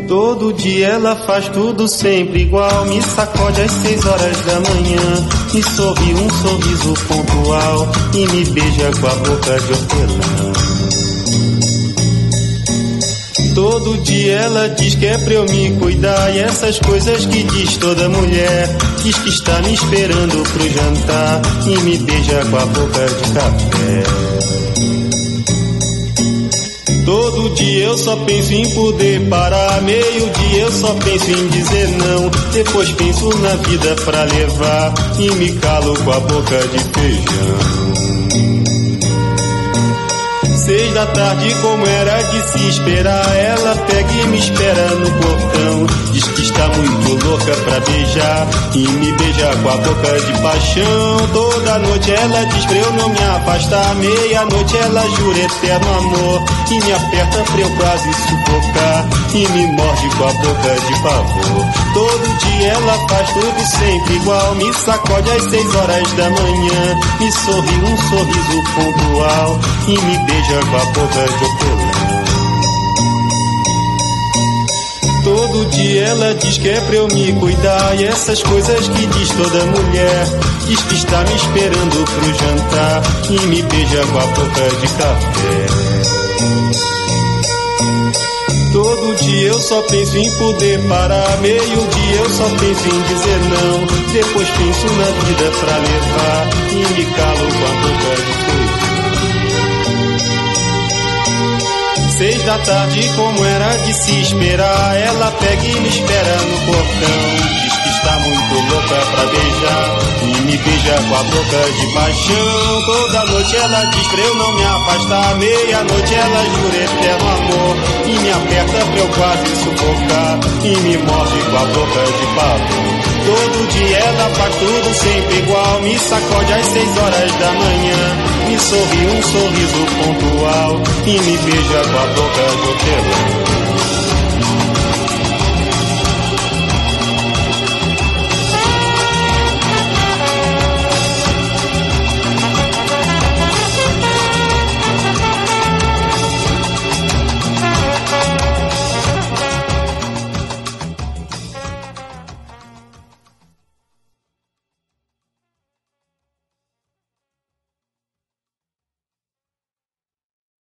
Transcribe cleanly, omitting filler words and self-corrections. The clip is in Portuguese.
Todo dia ela faz tudo sempre igual. Me sacode às 6 horas da manhã, me sorri um sorriso pontual e me beija com a boca de hortelã. Todo dia ela diz que é pra eu me cuidar, e essas coisas que diz toda mulher. Diz que está me esperando pro jantar e me beija com a boca de café. Todo dia eu só penso em poder parar, meio-dia eu só penso em dizer não. Depois penso na vida pra levar e me calo com a boca de feijão. 6 da tarde, como era de se esperar, ela pega e me espera no portão. Diz que está muito louca pra beijar e me beija com a boca de paixão. Toda noite ela diz pra eu não me afastar, meia-noite ela jura eterno amor e me aperta pra eu quase sufocar e me morde com a boca de pavor. Todo dia ela faz tudo sempre igual, me sacode às 6 horas da manhã, me sorri um sorriso pontual e me beija com a boca de hortelã. Todo dia ela diz que é pra eu me cuidar, e essas coisas que diz toda mulher. Diz que está me esperando pro jantar e me beija com a boca de café. Todo dia eu só penso em poder parar, meio-dia eu só penso em dizer não. Depois penso na vida pra levar e me calo com a boca de feijão. 6 da tarde, como era de se esperar, ela pega e me espera no portão. Diz que está muito louca pra beijar e me beija com a boca de paixão. Toda noite ela diz pra eu não me afastar, meia-noite ela jura eterno amor e me aperta pra eu quase sufocar e me morde com a boca de pavor. Todo dia ela faz tudo sempre igual, me sacode às 6 horas da manhã, me sorri um sorriso pontual e me beija com a boca de hortelã.